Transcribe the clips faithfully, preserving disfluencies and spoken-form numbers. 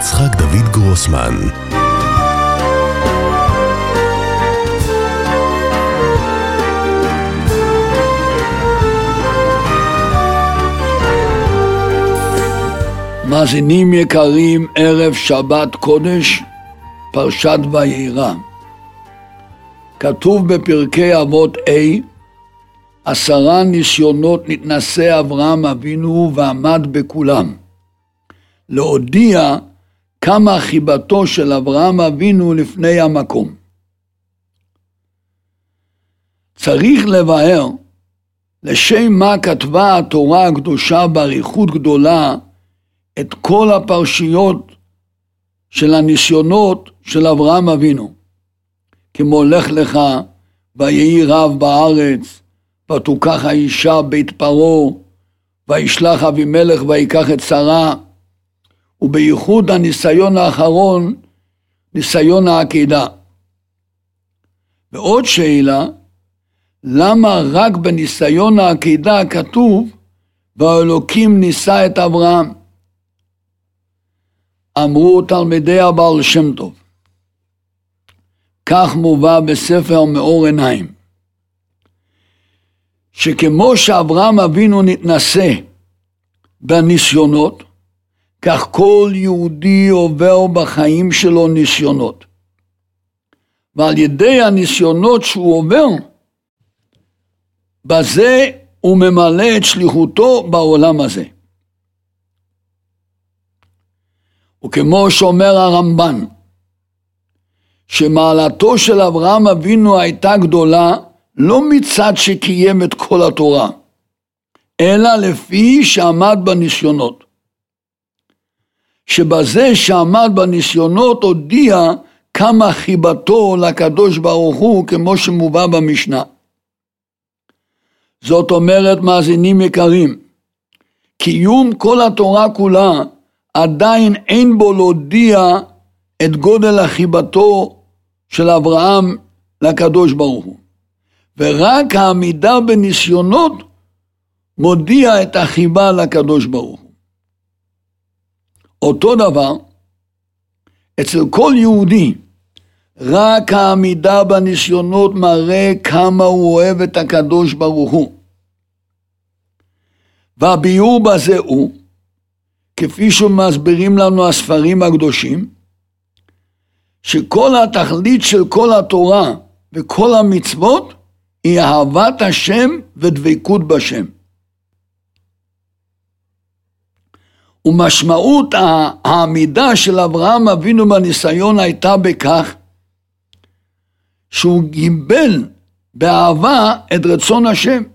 יצחק דוד גרוסמן. מאזינים יקרים, ערב שבת קודש, פרשת וירא. כתוב בפרקי אבות A, עשרה ניסיונות נתנסה אברהם אבינו ועמד בכולם. להודיע כמה חיבתו של אברהם אבינו לפני המקום. צריך לבאר לשם מה כתבה התורה הקדושה באריכות גדולה את כל הפרשיות של הניסיונות של אברהם אבינו, כמו לך לך, ויהי רב בארץ, ותוקח האישה בית פרעה, וישלח אבימלך ויקח את שרה, ובייחוד הניסיון האחרון, ניסיון העקידה. ועוד שאלה, למה רק בניסיון העקידה כתוב, והאלוקים ניסה את אברהם? אמרו תלמידי הבעל שם טוב, כך מובא בספר מאור עיניים, שכמו שאברהם אבינו נתנסה בניסיונות, כך כל יהודי עובר בחיים שלו ניסיונות. ועל ידי הניסיונות שהוא עובר, בזה הוא ממלא את שליחותו בעולם הזה. וכמו שאומר הרמב"ן, שמעלתו של אברהם אבינו הייתה גדולה, לא מצד שקיים את כל התורה, אלא לפי שעמד בניסיונות. שבזה שעמד בניסיונות הודיע כמה חיבתו לקדוש ברוך הוא, כמו שמובא במשנה. זאת אומרת, מאזינים יקרים, קיום כל התורה כולה, עדיין אין בו להודיע את גודל החיבתו של אברהם לקדוש ברוך הוא. ורק העמידה בניסיונות מודיע את החיבה לקדוש ברוך הוא. אותו דבר, אצל כל יהודי, רק העמידה בניסיונות מראה כמה הוא אוהב את הקדוש ברוך הוא. והביאור בזה הוא, כפי שמסבירים לנו הספרים הקדושים, שכל התכלית של כל התורה וכל המצוות היא אהבת השם ודבקות בשם. ומשמעות העמידה של אברהם אבינו בניסיון הייתה בכך שהוא גיבל באהבה את רצון השם.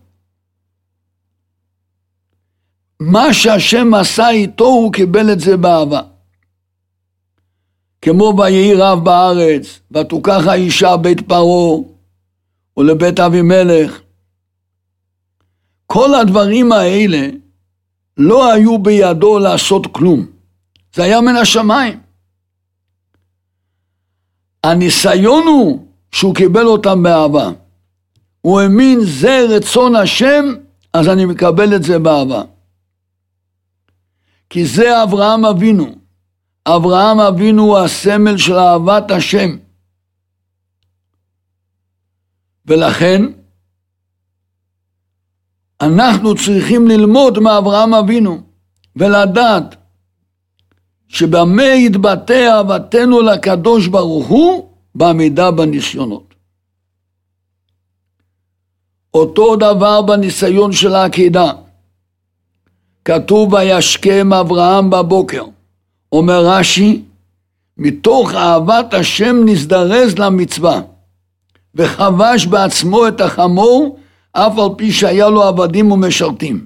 מה שהשם עשה איתו הוא קיבל את זה באהבה. כמו ויהי רב בארץ, ותוקח האישה בית פרעה ולבית אבימלך. כל הדברים האלה לא היו בידו לעשות כלום. זה היה מן השמיים. הניסיון הוא שהוא קיבל אותם באהבה. הוא האמין זה רצון השם, אז אני מקבל את זה באהבה. כי זה אברהם אבינו. אברהם אבינו הוא הסמל של אהבת השם. ולכן אנחנו צריכים ללמוד מאברהם אבינו ולדעת שבמה יתבטא אהבתנו לקדוש ברוך הוא בעמידה בניסיונות. אותו דבר בניסיון של העקידה. כתוב וישכם אברהם בבוקר. אומר רש"י, מתוך אהבת השם נזדרז למצווה, וחבש בעצמו את החמור, אף על פי שהיה לו עבדים ומשרתים.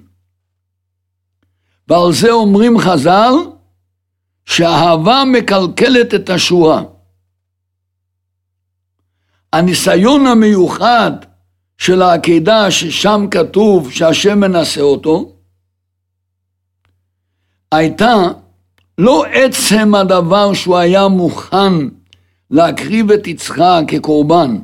ועל זה אומרים חז"ל, שהאהבה מקלקלת את השורה. הניסיון המיוחד של העקידה, ששם כתוב שהשם מנסה אותו, הייתה לא עצם הדבר שהוא היה מוכן להקריב את יצחק כקורבן,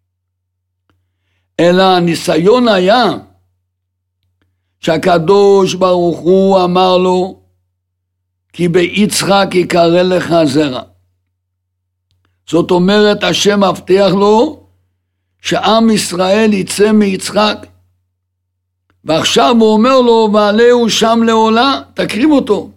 אלא הניסיון היה שהקדוש ברוך הוא אמר לו כי ביצחק יקרא לך זרע. זאת אומרת, השם מבטיח לו שעם ישראל יצא מיצחק, ועכשיו הוא אומר לו, ועלהו שם לעולה, תקריב אותו.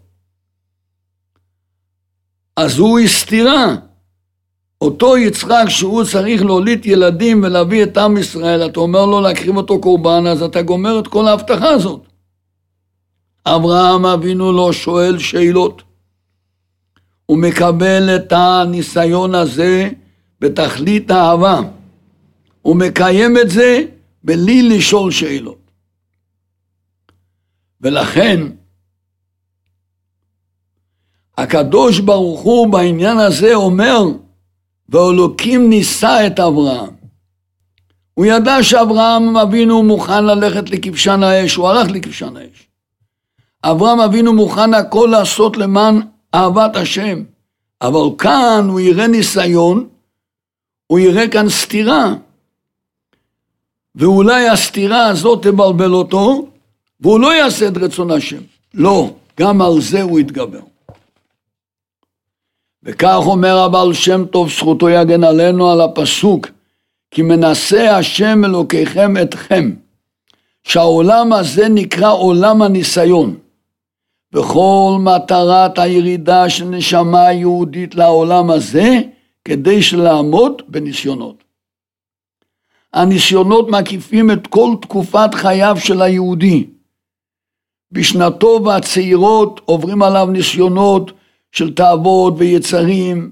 אז הוא הסתירה. אותו יצחק שהוא צריך להוליד ילדים ולהביא את עם ישראל, אתה אומר לו להקריב אותו קורבן, אז אתה גומר את כל ההבטחה הזאת. אברהם אבינו לא שואל שאלות. הוא מקבל את הניסיון הזה בתכלית האהבה. הוא מקיים את זה בלי לשאול שאלות. ולכן, הקדוש ברוך הוא בעניין הזה אומר, ואלוקים ניסה את אברהם. הוא ידע שאברהם אבינו מוכן ללכת לכבשן האש, הוא הלך לכבשן האש. אברהם אבינו מוכן הכל לעשות למען אהבת השם, אבל כאן הוא יראה ניסיון, הוא יראה כאן סתירה, ואולי הסתירה הזאת תבלבל אותו, והוא לא יעשה את רצון השם. לא, גם על זה הוא יתגבר. וכך אומר הבעל שם טוב, זכותו יגן עלינו, על הפסוק, כי מנסה השם אלוקיכם אתכם, שהעולם הזה נקרא עולם הניסיון, וכל מטרת הירידה של נשמה יהודית לעולם הזה, כדי שלעמוד בניסיונות. הניסיונות מקיפים את כל תקופת חייו של היהודי. בשנתו והצעירות עוברים עליו ניסיונות של תאוות ויצרים,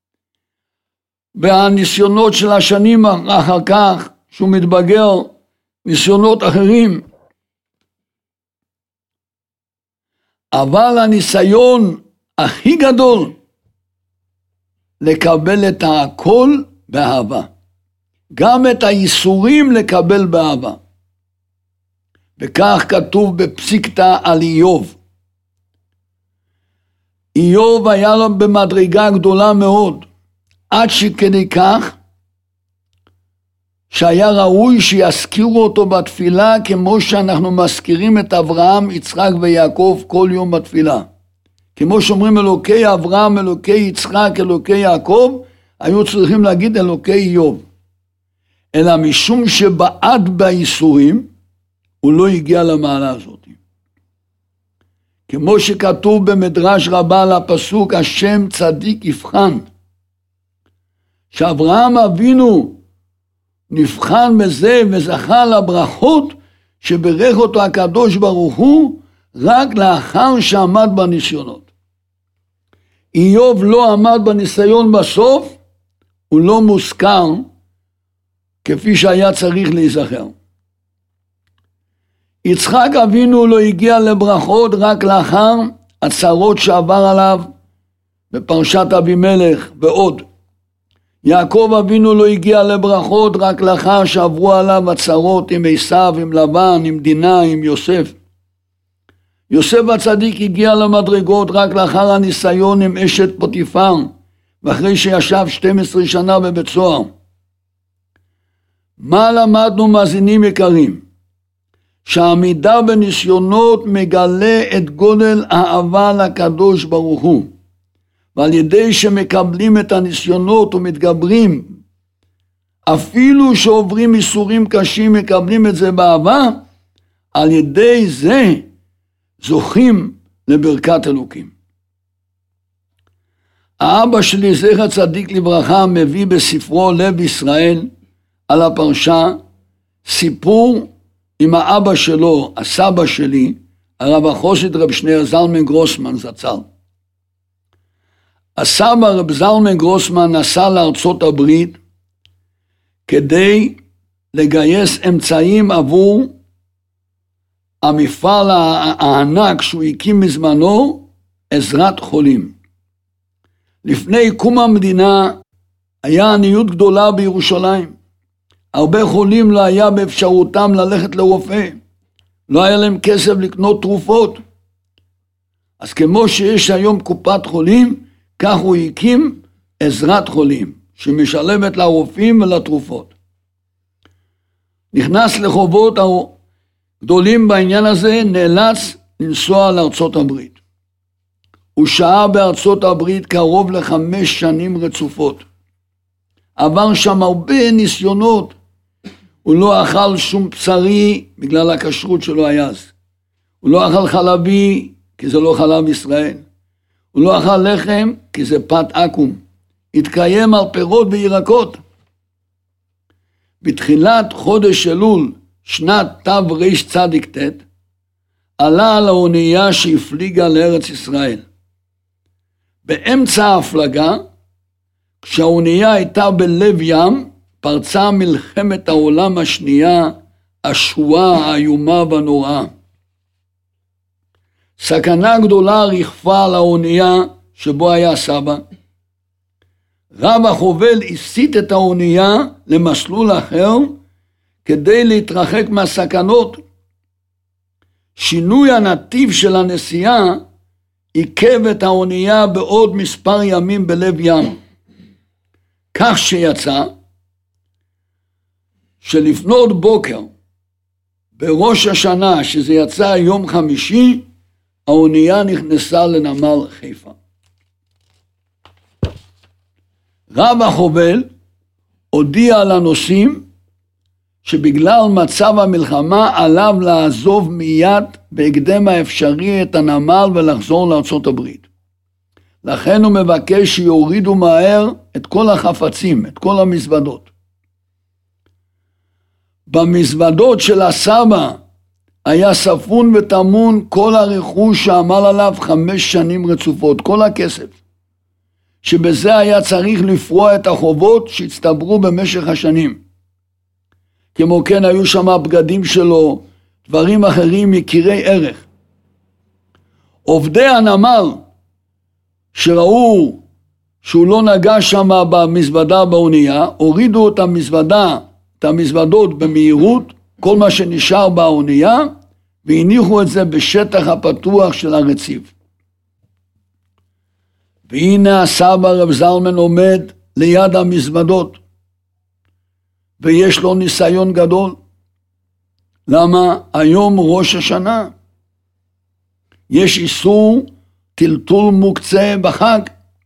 והניסיונות של השנים אחר כך, שהוא מתבגר, ניסיונות אחרים. אבל הניסיון הכי גדול, לקבל את הכל באהבה. גם את הייסורים לקבל באהבה. וכך כתוב בפסיקתא על איוב. איוב היה לו במדרגה גדולה מאוד, עד שכדי כך שהיה ראוי שיזכירו אותו בתפילה, כמו שאנחנו מזכירים את אברהם, יצחק ויעקב כל יום בתפילה. כמו שאומרים אלוקי אברהם, אלוקי יצחק, אלוקי יעקב, היו צריכים להגיד אלוקי איוב. אלא משום שבעד בייסורים, הוא לא הגיע למעלה הזאת. כמו שכתוב במדרש רבה על הפסוק, השם צדיק יבחן. שאברהם אבינו נבחן בזה וזכה לברכות שברך אותו הקדוש ברוך הוא, רק לאחר שעמד בניסיונות. איוב לא עמד בניסיון בסוף, הוא לא מוזכר כפי שהיה צריך להיזכר. יצחק אבינו לא הגיע לברכות רק לאחר הצרות שעבר עליו בפרשת אבימלך ועוד. יעקב אבינו לא הגיע לברכות רק לאחר שעברו עליו הצרות עם עשיו, עם לבן, עם דינה, עם יוסף. יוסף הצדיק הגיע למדרגות רק לאחר הניסיון עם אשת פוטיפר, ואחרי שישב שתים עשרה שנה בבית סוהר. מה למדנו מאזינים יקרים? שהעמידה בניסיונות מגלה את גודל האהבה לקדוש ברוך הוא. ועל ידי שמקבלים את הניסיונות ומתגברים, אפילו שעוברים איסורים קשים, מקבלים את זה באהבה, על ידי זה זוכים לברכת אלוקים. האבא שלי, זכר צדיק לברכה, מביא בספרו לב ישראל על הפרשה סיפור עם האבא שלו, הסבא שלי, הרב החסיד רב שניאור זלמן גרוסמן זצ"ל. הסבא רב זלמן גרוסמן נסע לארצות הברית כדי לגייס אמצעים עבור המפעל הענק שהוא הקים מזמנו, עזרת חולים. לפני קום המדינה היה עניות גדולה בירושלים. הרבה חולים לא היה באפשרותם ללכת לרופא. לא היה להם כסף לקנות תרופות. אז כמו שיש היום קופת חולים, כך הוא הקים עזרת חולים, שמשלמת לרופאים ולתרופות. נכנס לחובות גדולים בעניין הזה, נאלץ לנסוע לארצות הברית. הוא שהה בארצות הברית קרוב לחמש שנים רצופות. עבר שם הרבה ניסיונות. הוא לא אכל שום בשרי בגלל הכשרות שלו היה אז. הוא לא אכל חלבי כי זה לא חלב ישראל. הוא לא אכל לחם כי זה פת עקום. התקיים על פירות וירקות. בתחילת חודש אלול שנת תרצ"ט עלה על האונייה שהפליגה לארץ ישראל. באמצע ההפלגה, כשהאונייה הייתה בלב ים, פרצה מלחמת העולם השנייה, השבועה האיומה והנוראה. סכנה גדולה רכפה על האונייה שבו היה סבא. רב החובל הסיט את האונייה למסלול אחר כדי להתרחק מהסכנות. שינוי הנתיב של הנסיעה עיכב את האונייה בעוד מספר ימים בלב ים. כך שיצא שלפנות בוקר בראש השנה, שזה יצא יום חמישי, האונייה נכנסה לנמל חיפה. רב החובל הודיע לנוסעים שבגלל מצב המלחמה עליו לעזוב מיד בהקדם האפשרי את הנמל ולחזור לארצות הברית. לכן הוא מבקש שיורידו מהר את כל החפצים, את כל המזוודות. במזוודות של הסבא היה ספון וטמון כל הרכוש שעמל עליו חמש שנים רצופות, כל הכסף, שבזה היה צריך לפרוע את החובות שהצטברו במשך השנים. כמו כן היו שם בגדים שלו, דברים אחרים יקירי ערך. עובדי הנמל שראו שהוא לא נגע שם במזוודה באונייה, הורידו את המזוודה, את המזוודות במהירות, כל מה שנשאר באונייה, והניחו את זה בשטח הפתוח של הרציף. והנה הסבא רב זלמן עומד ליד המזוודות, ויש לו ניסיון גדול. למה? היום ראש השנה. יש איסור טלטול מוקצה בחג.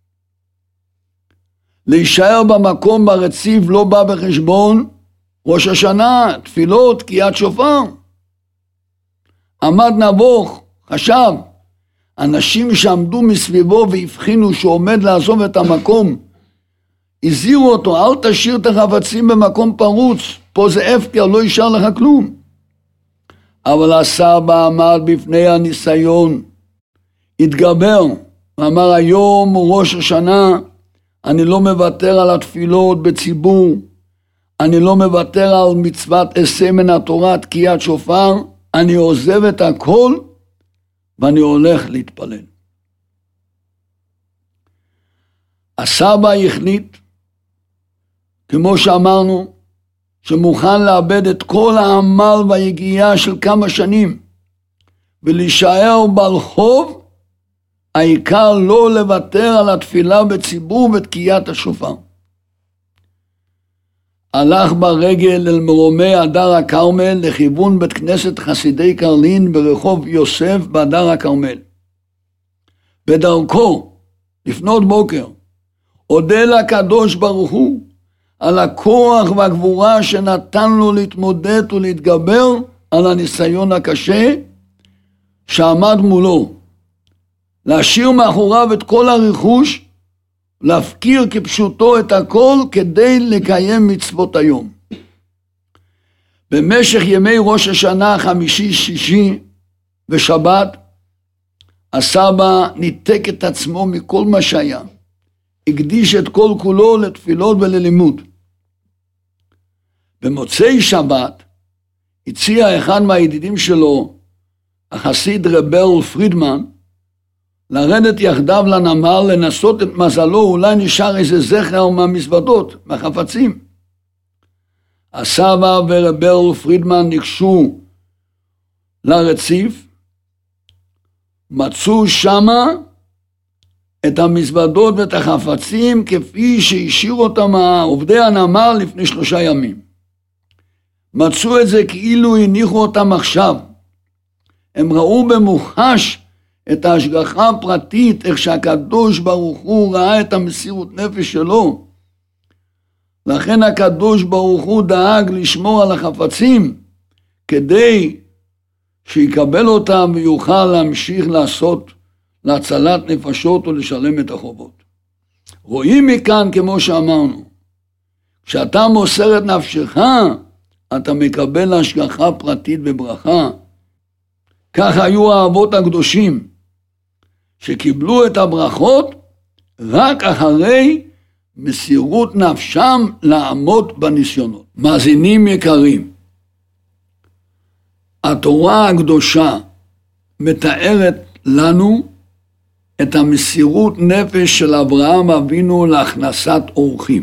להישאר במקום ברציף לא בא בחשבון ראש השנה, תפילות, תקיעת שופר. עמד נבוך, חשב, אנשים שעמדו מסביבו והבחינו שהוא עומד לעזוב את המקום, הזהירו אותו, אל תשאיר את החפצים במקום פרוץ, פה זה הפקר, לא יישאר לך כלום. אבל הסבא עמד בפני הניסיון, התגבר, ואמר היום ראש השנה, אני לא מוותר על התפילות בציבור, אני לא מוותר על מצוות עשה מן התורה, תקיעת שופר, אני עוזב את הכל ואני הולך להתפלל. הסבא החליט, כמו שאמרנו, שמוכן לאבד את כל העמל והיגיעה של כמה שנים, ולהישאר ברחוב, העיקר לא לוותר על התפילה בציבור ותקיעת השופר. הלך ברגל אל מרומי הדר הכרמל לכיוון בית כנסת חסידי קרלין ברחוב יוסף בהדר הכרמל. בדרכו, לפנות בוקר, הודה לקדוש ברוך הוא על הכוח והגבורה שנתן לו להתמודד ולהתגבר על הניסיון הקשה שעמד מולו. להשאיר מאחוריו את כל הרכוש, להפקיר כפשוטו את הכל כדי לקיים מצוות היום. במשך ימי ראש השנה חמישי, שישי ושבת, הסבא ניתק את עצמו מכל מה שהיה. הקדיש את כל כולו לתפילות וללימוד. במוצאי שבת הציע אחד מהידידים שלו, החסיד רב ברל פרידמן, לרדת יחדיו לנמל, לנסות את מזלו, אולי נשאר איזה זכר מהמזוודות, מהחפצים. הסבא ורב ברל פרידמן ניגשו לרציף, מצאו שמה את המזוודות ואת החפצים כפי שהשאיר אותם עובדי הנמל לפני שלושה ימים. מצאו את זה כאילו הניחו אותם עכשיו. הם ראו במוחש את ההשגחה הפרטית, איך שהקדוש ברוך הוא ראה את המסירות נפש שלו. לכן הקדוש ברוך הוא דאג לשמור על החפצים, כדי שיקבל אותם ויוכל להמשיך לעשות להצלת נפשות ולשלם את החובות. רואים מכאן, כמו שאמרנו, כשאתה מוסר את נפשך, אתה מקבל השגחה פרטית וברכה. כך היו האבות הקדושים, שקיבלו את הברכות רק אחרי מסירות נפשם לעמוד בניסיונות. מאזינים יקרים, התורה הקדושה מתארת לנו את המסירות נפש של אברהם אבינו להכנסת אורחים.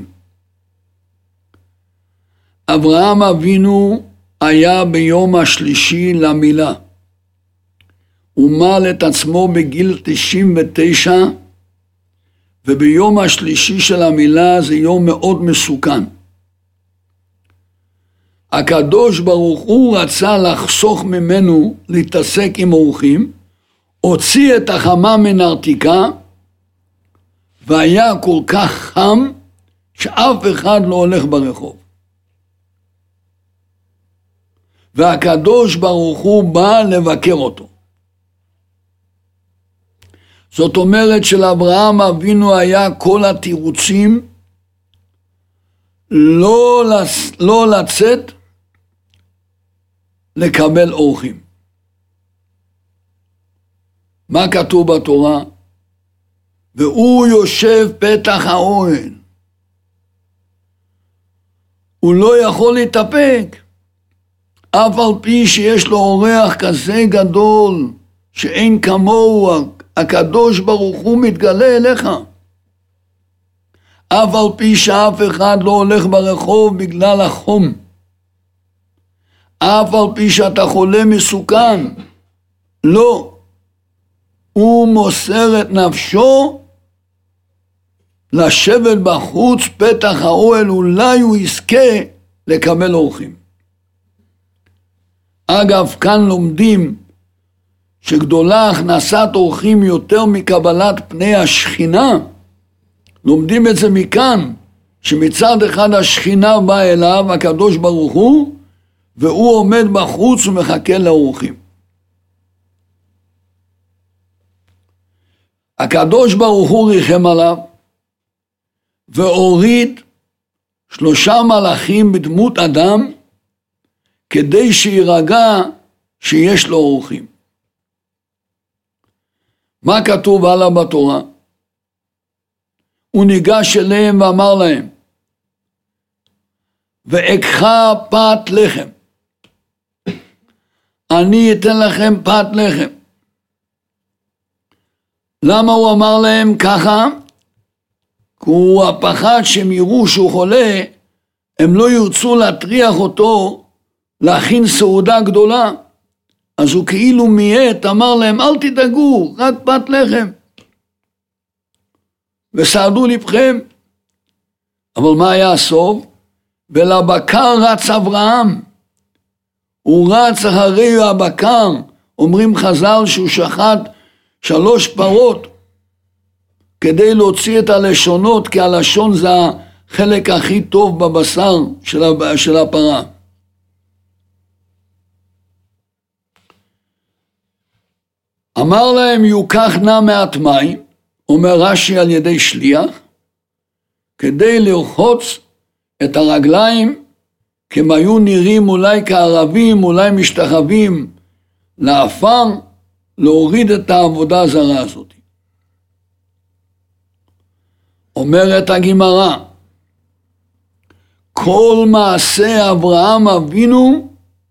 אברהם אבינו היה ביום השלישי למילה. הוא מל את עצמו בגיל תשעים ותשע, וביום השלישי של המילה זה יום מאוד מסוכן. הקדוש ברוך הוא רצה לחסוך ממנו להתעסק עם אורחים, הוציא את החמה מנרתיקה, והיה כל כך חם שאף אחד לא הולך ברחוב. והקדוש ברוך הוא בא לבקר אותו. זאת אומרת שלאברהם אבינו היה כל התירוצים לא, לצ... לא לצאת לקבל אורחים. מה כתוב בתורה? והוא יושב פתח האוהל. הוא לא יכול להתאפק, אף על פי שיש לו אורח כזה גדול שאין כמוהו, הקדוש ברוך הוא מתגלה אליך. אף על פי שאף אחד לא הולך ברחוב בגלל החום, אף על פי שאתה חולה מסוכן, לא. הוא מוסר את נפשו לשבת בחוץ פתח האוהל, אולי הוא יזכה לקבל אורחים. אגב, כאן לומדים שגדולה הכנסת אורחים יותר מקבלת פני השכינה. לומדים את זה מכאן, שמצד אחד השכינה באה אליו, הקדוש ברוך הוא, והוא עומד בחוץ ומחכה לאורחים. הקדוש ברוך הוא ריחם עליו, והוריד שלושה מלאכים בדמות אדם, כדי שירגע שיש לו אורחים. מה כתוב הלאה בתורה? הוא ניגש אליהם ואמר להם, ואקחה פת לחם. אני אתן לכם פת לחם. למה הוא אמר להם ככה? כי הוא הפחד שהם יראו שהוא חולה, הם לא ירצו להטריח אותו להכין סעודה גדולה. אז הוא כאילו מיית, אמר להם, אל תדאגו, רק פת לחם. וסעדו לבכם. אבל מה היה הסוף? ולבקר רץ אברהם. הוא רץ אחרי הבקר. אומרים חז"ל שהוא שחט שלוש פרות, כדי להוציא את הלשונות, כי הלשון זה החלק הכי טוב בבשר של הפרה. אמר להם, יוקח נא מעט מים, אומר רש"י על ידי שליח, כדי לרחוץ את הרגליים, כי הם היו נראים אולי כערבים, אולי משתחווים לעפר, להוריד את העבודה הזרה הזאת. אומרת הגמרא, כל מעשה אברהם אבינו,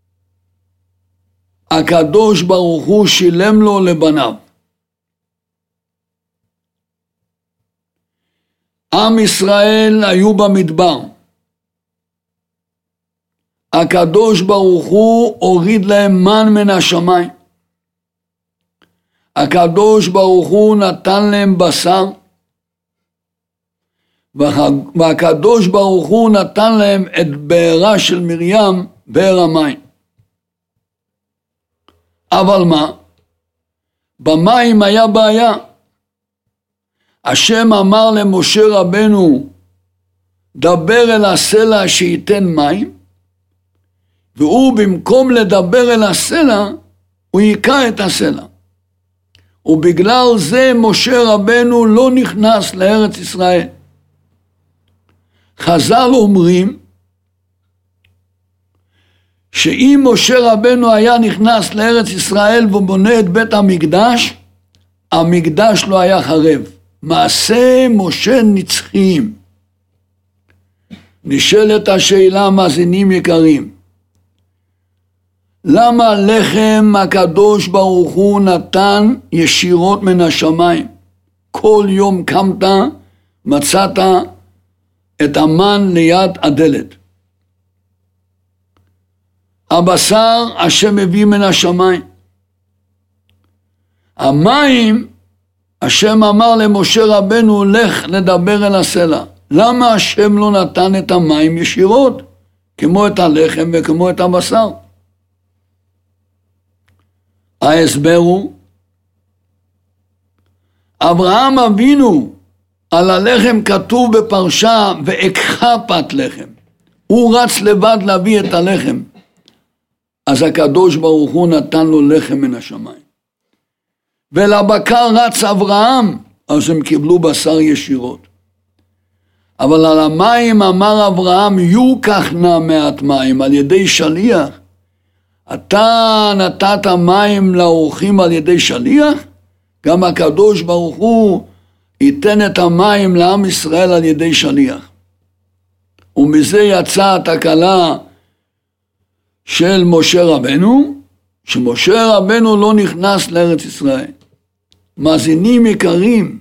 הקדוש ברוך הוא שילם לו לבניו. עם ישראל היו במדבר. הקדוש ברוך הוא הוריד להם מן מן השמיים. הקדוש ברוך הוא נתן להם בשר, והקדוש ברוך הוא נתן להם את בערה של מרים, בער המים. אבל מה? במים היה בעיה. השם אמר למשה רבנו, דבר אל הסלע שייתן מים, והוא במקום לדבר אל הסלע, הוא יקע את הסלע. ובגלל זה משה רבנו לא נכנס לארץ ישראל. חז"ל אומרים, שאם משה רבנו היה נכנס לארץ ישראל ובונה את בית המקדש, המקדש לא היה חרב. מעשה משה נצחיים. נשאלת השאלה, מאזינים יקרים, למה לחם הקדוש ברוך הוא נתן ישירות מן השמיים? כל יום קמת, מצאת את המן ליד הדלת. הבשר השם מביא מן השמיים. המים, השם אמר למשה רבנו, לך לדבר אל הסלע. למה השם לא נתן את המים ישירות, כמו את הלחם וכמו את הבשר? ההסבר הוא, אברהם אבינו, על הלחם כתוב בפרשה, ואקחה פת לחם. הוא רץ לבד להביא את הלחם. אז הקדוש ברוך הוא נתן לו לחם מן השמיים. ולבקר רץ אברהם, אז הם קיבלו בשר ישירות. אבל על המים אמר אברהם, יוקח נא מעט מים על ידי שליח. אתה נתת מים לאורחים על ידי שליח? גם הקדוש ברוך הוא ייתן את המים לעם ישראל על ידי שליח. ומזה יצאה התקלה של משה רבנו, שמשה רבנו לא נכנס לארץ ישראל. מאזינים יקרים,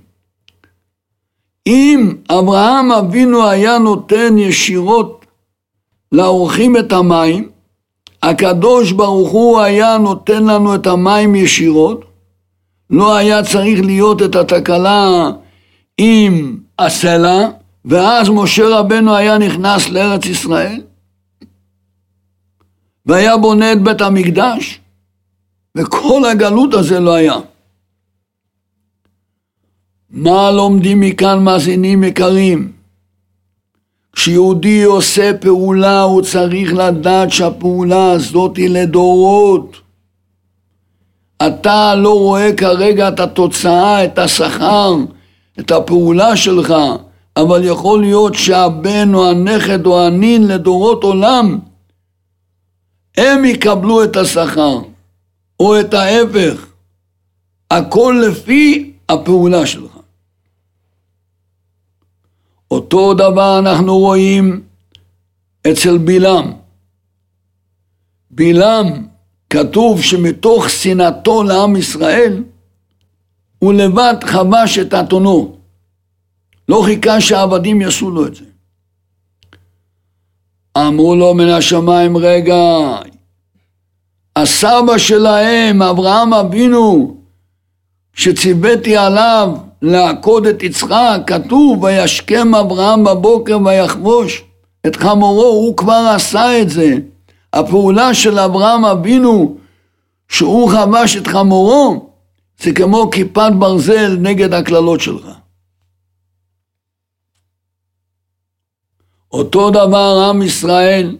אם אברהם אבינו היה נותן ישירות לאורחים את המים, הקדוש ברוך הוא היה נותן לנו את המים ישירות, לא היה צריך להיות את התקלה עם הסלע, ואז משה רבנו היה נכנס לארץ ישראל, והיה בונה את בית המקדש, וכל הגלות הזה לא היה. מה לומדים מכאן מאזינים יקרים? כשיהודי עושה פעולה, הוא צריך לדעת שהפעולה הזאת היא לדורות. אתה לא רואה כרגע את התוצאה, את השכר, את הפעולה שלך, אבל יכול להיות שהבן או הנכד או הנין לדורות עולם, הם יקבלו את השכר, או את ההפך. הכל לפי הפעולה שלך. אותו דבר אנחנו רואים אצל בלעם. בלעם כתוב שמתוך שנאתו לעם ישראל, הוא לבד חבש את אתונו. לא חיכה שהעבדים יעשו לו את זה. אמרו לו מן השמיים, רגע, הסבא שלהם, אברהם אבינו, שציוויתי עליו לעקוד את יצחק, כתוב, וישכם אברהם בבוקר ויחבוש את חמורו, הוא כבר עשה את זה. הפעולה של אברהם אבינו, שהוא חבש את חמורו, זה כמו כיפת ברזל נגד הכללות שלך. אותו דבר עם ישראל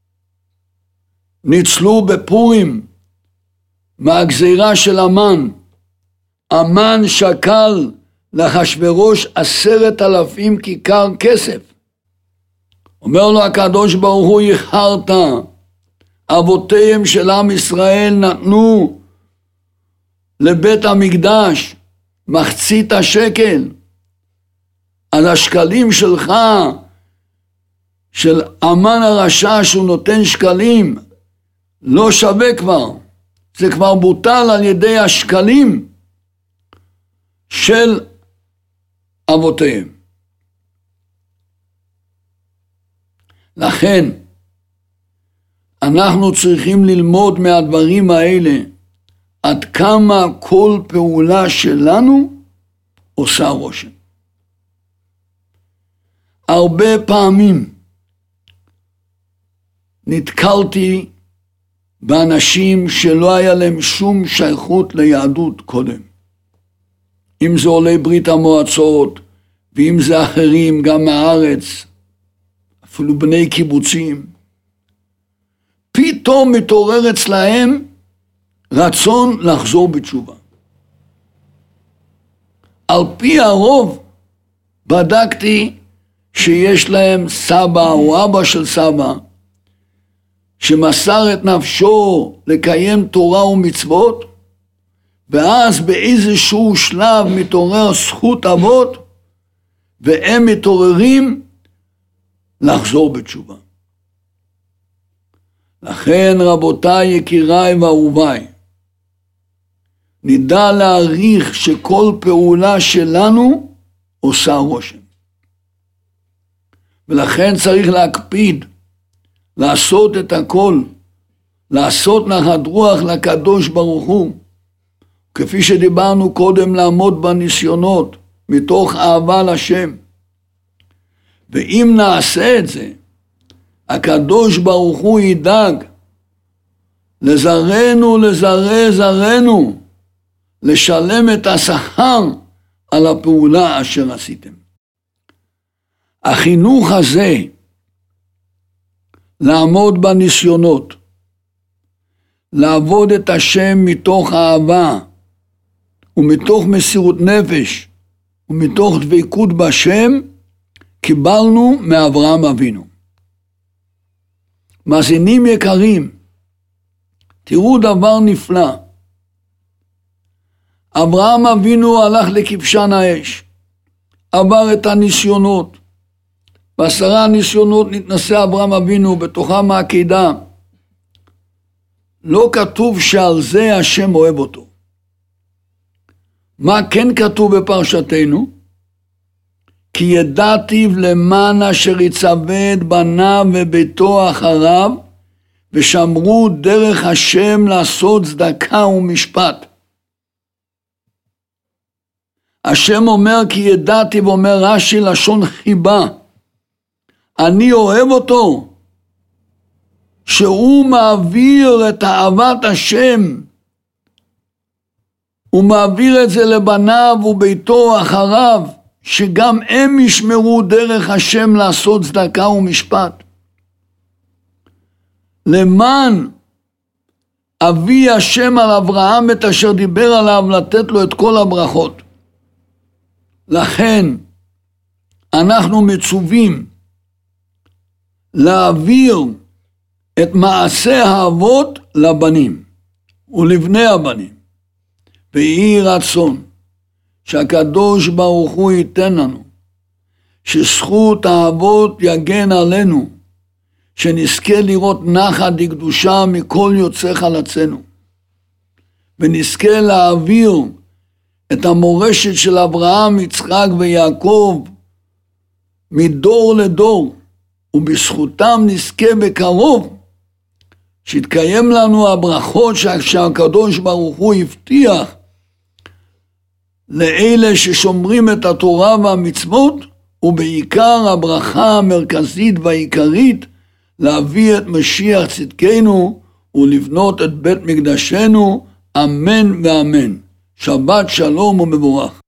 ניצלו בפורים מהגזירה של המן. המן שקל לאחשוורוש עשרת אלפים כיכר כסף. אומר לו הקדוש ברוך הוא, איחרת. אבותיהם של עם ישראל נתנו לבית המקדש מחצית השקל. על השקלים שלך, של המן הרשע שהוא נותן שקלים, לא שווה כבר. זה כבר בוטל על ידי השקלים של אבותיהם. לכן אנחנו צריכים ללמוד מהדברים האלה עד כמה כל פעולה שלנו עושה רושם. הרבה פעמים נתקלתי באנשים שלא היה להם שום שייכות ליהדות קודם. אם זה עולי ברית המועצות, ואם זה אחרים גם מהארץ, אפילו בני קיבוצים, פתאום מתעורר אצלהם רצון לחזור בתשובה. על פי הרוב בדקתי שיש להם סבא או אבא של סבא, שמסר את נפשו לקיים תורה ומצוות, ואז באיזשהו שלב מתעורר זכות אבות, והם מתעוררים לחזור בתשובה. לכן רבותיי, יקיריי ואהוביי, נדע להעריך שכל פעולה שלנו עושה רושם. ולכן צריך להקפיד, לעשות את הכל, לעשות נחת רוח לקדוש ברוך הוא, כפי שדיברנו קודם, לעמוד בניסיונות, מתוך אהבה לשם. ואם נעשה את זה, הקדוש ברוך הוא ידאג לזרנו, לזרי זרנו, לשלם את השכר על הפעולה אשר עשיתם. החינוך הזה, לעמוד בניסיונות, לעבוד את השם מתוך אהבה, ומתוך מסירות נפש, ומתוך דבקות בשם, קיבלנו מאברהם אבינו. מאזינים יקרים, תראו דבר נפלא. אברהם אבינו הלך לכבשן האש, עבר את הניסיונות, בעשרה ניסיונות נתנסה אברהם אבינו, בתוכם העקידה. לא כתוב שעל זה השם אוהב אותו. מה כן כתוב בפרשתנו? כי ידעתיו למען אשר יצווה את בניו וביתו אחריו, ושמרו דרך השם לעשות צדקה ומשפט. השם אומר כי ידעתי, ואומר רש"י לשון חיבה, אני אוהב אותו, שהוא מעביר את אהבת השם, הוא מעביר את זה לבניו וביתו אחריו, שגם הם ישמרו דרך השם לעשות צדקה ומשפט. למען אבי השם על אברהם את אשר דיבר עליו, לתת לו את כל הברכות. לכן אנחנו מצווים להעביר את מעשה האבות לבנים ולבני הבנים. ויהי רצון שהקדוש ברוך הוא ייתן לנו, שזכות האבות יגן עלינו, שנזכה לראות נחת דקדושה מכל יוצא חלצינו, ונזכה להעביר את המורשת של אברהם, יצחק ויעקב מדור לדור, ובזכותם נזכה בקרוב שיתקיים לנו הברכות שהקדוש ברוך הוא הבטיח לאלה ששומרים את התורה והמצוות, ובעיקר הברכה המרכזית והעיקרית, להביא את משיח צדקנו ולבנות את בית מקדשנו, אמן ואמן. שבת שלום ומבורך.